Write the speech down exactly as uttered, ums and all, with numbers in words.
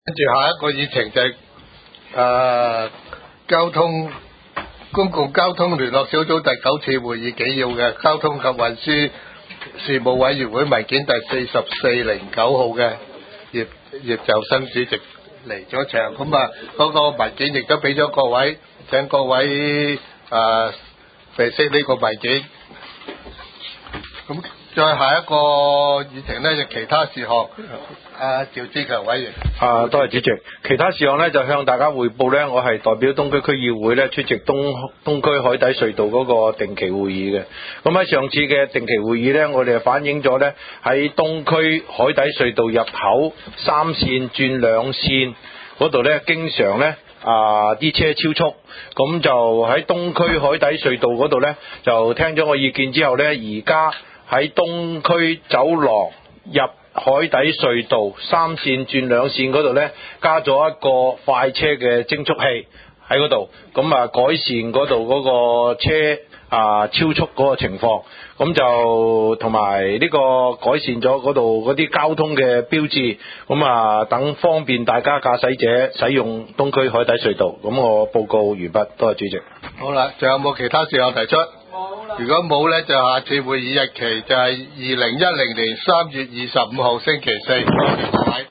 跟住下一個議程就係、誒、交通公共交通聯絡小組第九次會議紀要嘅交通及運輸事務委員會文件第四十四零九號嘅葉葉就新主席嚟咗場，咁啊嗰個文件亦都俾咗各位，請各位誒備悉呢個文件。咁再下一個議程呢，就其他事項。阿趙志強委員。 啊，多謝主席。其他事項呢，就向大家匯報呢，我係代表東區區議會呢出席東東區海底隧道嗰個定期會議嘅。咁喺上次嘅定期會議呢，我哋反映咗呢喺東區海底隧道入口三線轉兩線嗰度呢，經常呢啊啲車超速，咁就喺東區海底隧道嗰度呢，就聽咗我意見之後呢，而家喺東區走廊入海底隧道三線轉兩線嗰度呢，加咗一個快車嘅偵速器喺嗰度，咁啊改善嗰度嗰個車啊超速嗰個情況，咁就同埋呢個改善咗嗰度嗰啲交通嘅標誌，咁啊等方便大家駕駛者使用東區海底隧道。咁我報告完畢，多謝主席。 好啦，仲有冇其他事項提出？如果冇呢，就下次會議日期就係二零一零年三月二十五號星期四。多謝各位。